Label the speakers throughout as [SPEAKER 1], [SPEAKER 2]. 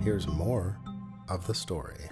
[SPEAKER 1] Here's more of the story.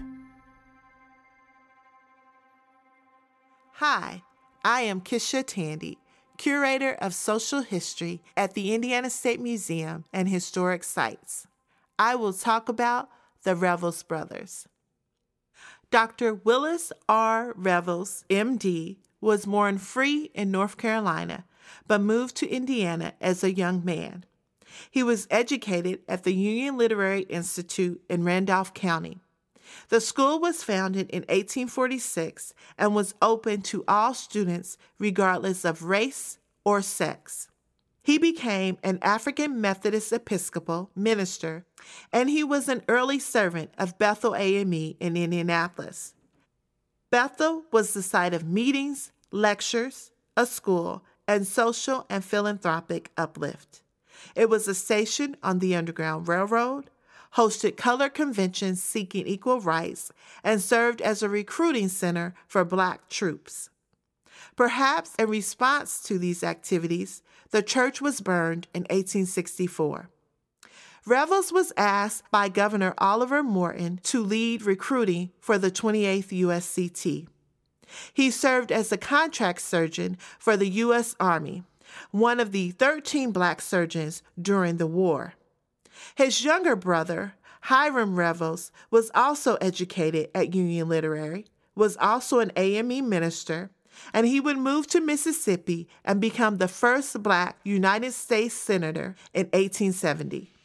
[SPEAKER 2] Hi, I am Kisha Tandy, Curator of Social History at the Indiana State Museum and Historic Sites. I will talk about the Revels brothers. Dr. Willis R. Revels, M.D., was born free in North Carolina, but moved to Indiana as a young man. He was educated at the Union Literary Institute in Randolph County. The school was founded in 1846 and was open to all students regardless of race or sex. He became an African Methodist Episcopal minister, and he was an early servant of Bethel AME in Indianapolis. Bethel was the site of meetings, lectures, a school, and social and philanthropic uplift. It was a station on the Underground Railroad, hosted colored conventions seeking equal rights, and served as a recruiting center for Black troops. Perhaps in response to these activities, the church was burned in 1864. Revels was asked by Governor Oliver Morton to lead recruiting for the 28th USCT. He served as a contract surgeon for the U.S. Army, one of the 13 Black surgeons during the war. His younger brother, Hiram Revels, was also educated at Union Literary, was also an AME minister, and he would move to Mississippi and become the first Black United States Senator in 1870.